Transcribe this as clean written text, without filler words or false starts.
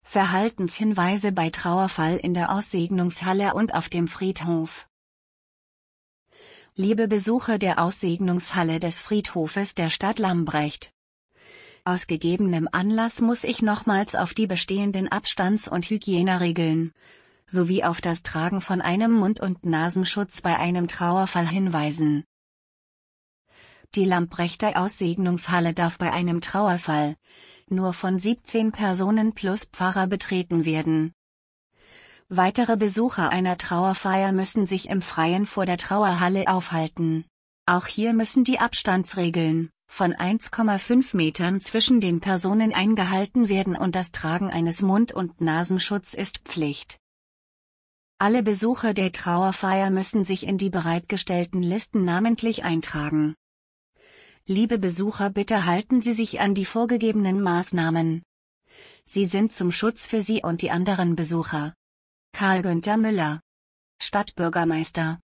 Verhaltenshinweise bei Trauerfall in der Aussegnungshalle und auf dem Friedhof. Liebe Besucher der Aussegnungshalle des Friedhofes der Stadt Lambrecht. Aus gegebenem Anlass muss ich nochmals auf die bestehenden Abstands- und Hygieneregeln sowie auf das Tragen von einem Mund- und Nasenschutz bei einem Trauerfall hinweisen. Die Lambrechter Aussegnungshalle darf bei einem Trauerfall nur von 17 Personen plus Pfarrer betreten werden. Weitere Besucher einer Trauerfeier müssen sich im Freien vor der Trauerhalle aufhalten. Auch hier müssen die Abstandsregeln von 1,5 Metern zwischen den Personen eingehalten werden und das Tragen eines Mund- und Nasenschutz ist Pflicht. Alle Besucher der Trauerfeier müssen sich in die bereitgestellten Listen namentlich eintragen. Liebe Besucher, bitte halten Sie sich an die vorgegebenen Maßnahmen. Sie sind zum Schutz für Sie und die anderen Besucher. Karl Günther Müller, Stadtbürgermeister.